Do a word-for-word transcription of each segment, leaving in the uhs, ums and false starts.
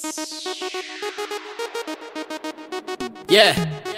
Yeah.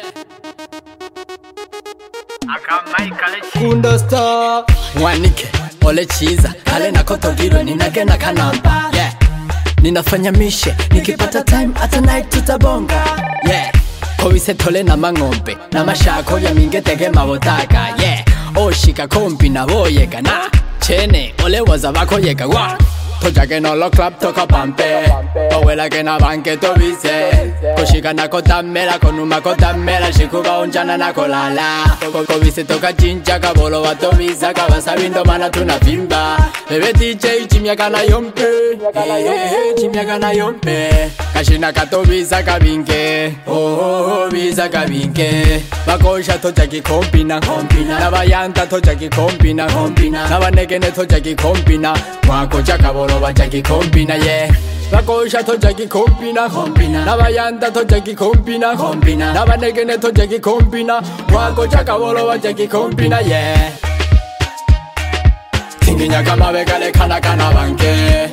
Kunda star Mwanike, ole chiza, kale na kotogiro ninage na kanamba. Yeah. Ninafanya mishe, nikipata time ata night tutabonga. Yeah. Kowise tole na mangombe, na mashako ya mingetege mabotaka. Yeah. Oshika kombi na boyega na chene, ole wazabako yega wa. Tojage no lo club toka pampe, owela ke na banke to bise. Koshika na kotamela, konuma kotamela, shikuba unjana na kolala. Koko bise toka chincha, kabolo wa to bisa, kabasabindo mana tunavimba. Bebe D J chimyaka na yompe, chimyaka na yompe. Kashina kato bisa kabinke, oh oh oh bisa kabinke. Bakosha tojaki kompina, kompina. Nabayanta tojaki kompina, kompina. Nabanegene tojaki kompina, mwako chakabolo bajaki kompina, yeah. Bakosha tojaki kompina, kompina. Nabayanta tojaki kompina, kompina. Nabanegene tojaki kompina, mwako chakabolo bajaki kompina, yeah. Tinginya kama begale kana kana banke.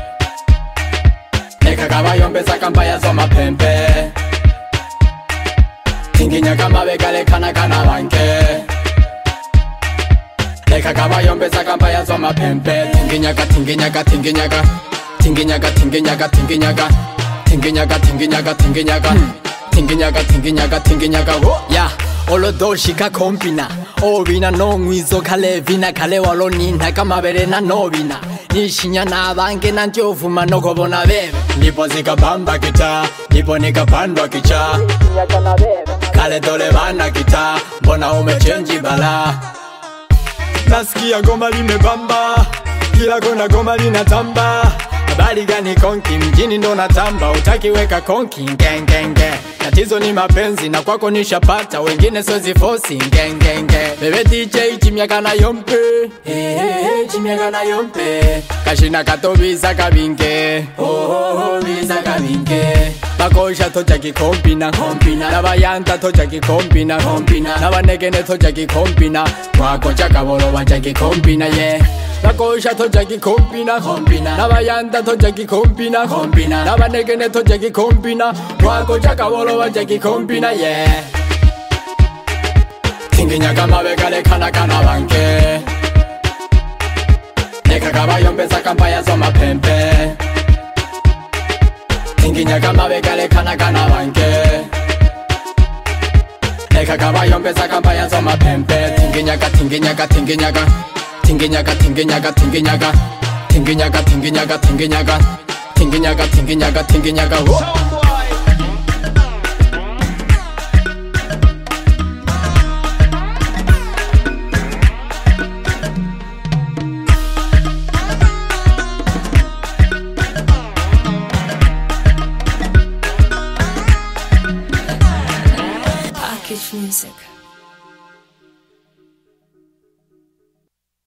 Neka kaba yombe sakamba ya zoma pempe. Tinginya kama begale kana kana banke. Neka kaba yombe sakamba ya zoma pempe. Tinginyaka tinginyaka tinginyaka. Tinginyaka tinginyaka tinginyaka. Tinginyaka tinginyaka tinginyaka. Tinginyaka tinginyaka tinginyaka. Yeah. Olodo shika kompina, obina no ngwizo kale vina kale waloni ntaka mabere na nobina. Nishinya na bange na njovuma no kobona bebe. Nipo zika bamba kita, nipo nika pandwa kicha. Kale dole bana kita, mbona umechenji bala. Nasikia goma limebamba, kila kona goma linatamba. Habari gani konki, mjini ndo natamba, utakiweka konki, ngeng ngeng ngeng. Tatizo ni mapenzi na kwako nishapata, wengine sozi fosi, ngeng ngeng ngeng. Bebe D J chimyaka na yompe, hey hey hey chimyaka na yompe. Kashina kato bisa kabinke, oh oh oh bisa kabinke. Bakosha tojaki kompina, kompina. Nabayanta tojaki kompina, kompina. Nabanegene tojaki kompina, mwako chakabolo bajaki kompina, yeah. Bakosha tojaki kompina, kompina. Nabayanta tojaki kompina, kompina. Nabanegene tojaki kompina, mwako chakabolo bajaki kompina, yeah. Tinginya kama begale kana kana banke. Neka kaba yombe sakamba ya zoma pempe. Tinginya kama begale kana kana banke. Neka kaba yombe sakamba ya zoma pempe. Tinginyaka tinginyaka tinginyaka. Tinginyaka tinginyaka tinginyaka. Tinginyaka tinginyaka tinginyaka. Tinginyaka tinginyaka tinginyaka. Package music.